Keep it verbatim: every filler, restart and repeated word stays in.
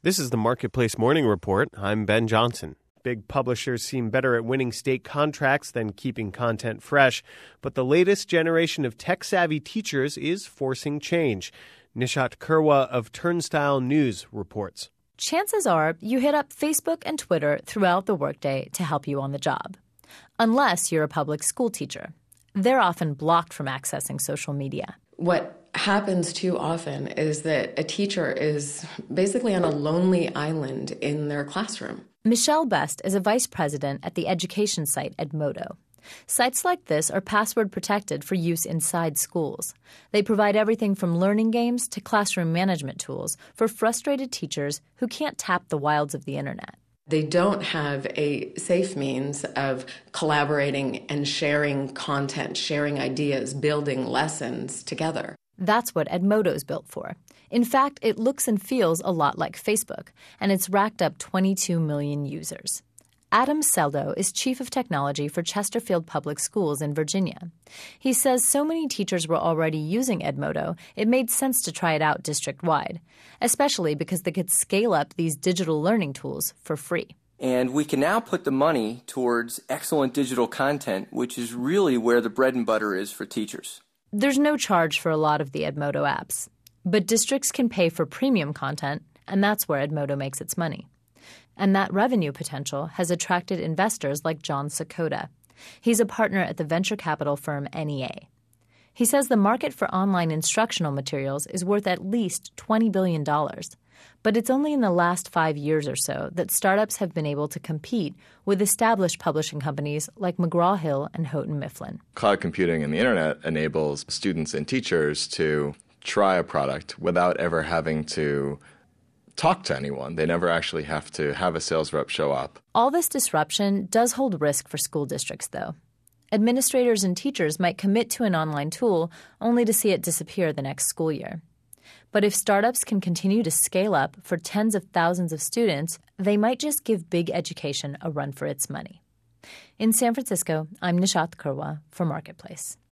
This is the Marketplace Morning Report. I'm Ben Johnson. Big publishers seem better at winning state contracts than keeping content fresh, but the latest generation of tech-savvy teachers is forcing change. Nishat Kurwa of Turnstile News reports. Chances are you hit up Facebook and Twitter throughout the workday to help you on the job. Unless you're a public school teacher. They're often blocked from accessing social media. What happens too often is that a teacher is basically on a lonely island in their classroom. Michelle Best is a vice president at the education site Edmodo. Sites like this are password protected for use inside schools. They provide everything from learning games to classroom management tools for frustrated teachers who can't tap the wilds of the internet. They don't have a safe means of collaborating and sharing content, sharing ideas, building lessons together. That's what Edmodo's built for. In fact, it looks and feels a lot like Facebook, and it's racked up twenty-two million users. Adam Seldo is chief of technology for Chesterfield Public Schools in Virginia. He says so many teachers were already using Edmodo, it made sense to try it out district-wide, especially because they could scale up these digital learning tools for free. And we can now put the money towards excellent digital content, which is really where the bread and butter is for teachers. There's no charge for a lot of the Edmodo apps, but districts can pay for premium content, and that's where Edmodo makes its money. And that revenue potential has attracted investors like John Sakota. He's a partner at the venture capital firm N E A. He says the market for online instructional materials is worth at least twenty billion dollars. But it's only in the last five years or so that startups have been able to compete with established publishing companies like McGraw-Hill and Houghton Mifflin. Cloud computing and the internet enables students and teachers to try a product without ever having to talk to anyone. They never actually have to have a sales rep show up. All this disruption does hold risk for school districts, though. Administrators and teachers might commit to an online tool only to see it disappear the next school year. But if startups can continue to scale up for tens of thousands of students, they might just give big education a run for its money. In San Francisco, I'm Nishat Kurwa for Marketplace.